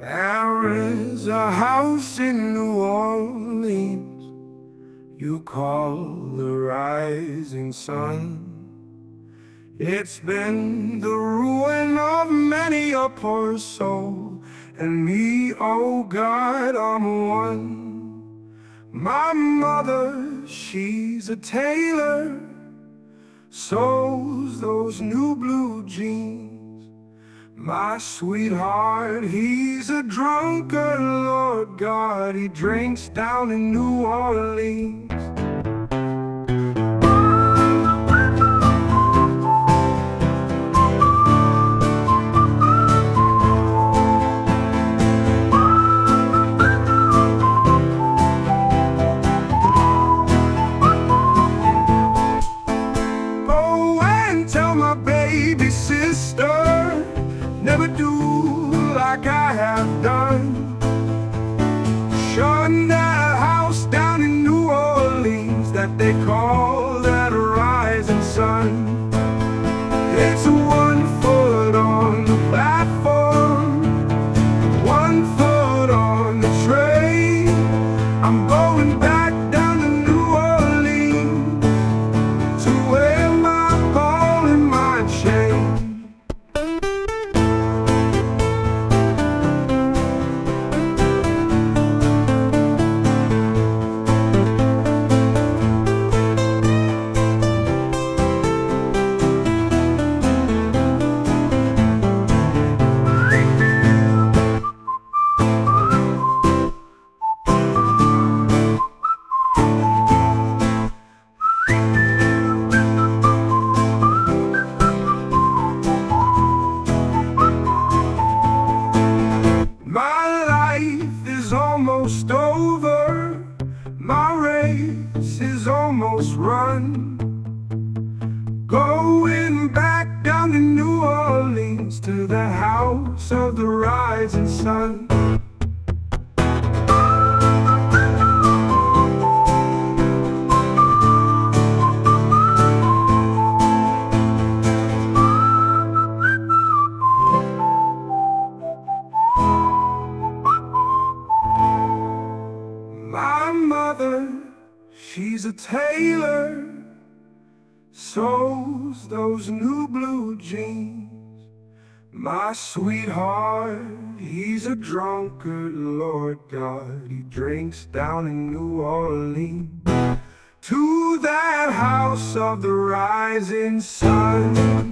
There is a house in New Orleans you call the rising sun. It's been the ruin of many a poor soul, and me, oh God, I'm one. My mother, she's a tailor, sews those new blue jeans. My sweetheart, he's a drunkard, Lord God, he drinks down in New Orleans. Go and tell my baby sister, never do like I have done. Shun that house down in New Orleans that they call that rising sun. It's 1 foot on the platform, 1 foot on the train. I'm going back down to New Orleans to wear my ball and my chain. My life is almost over, my race is almost run. Going back down to New Orleans, to the house of the rising sun. My mother, she's a tailor, sews those new blue jeans. My sweetheart, he's a drunkard, Lord God, he drinks down in New Orleans, to that house of the rising sun.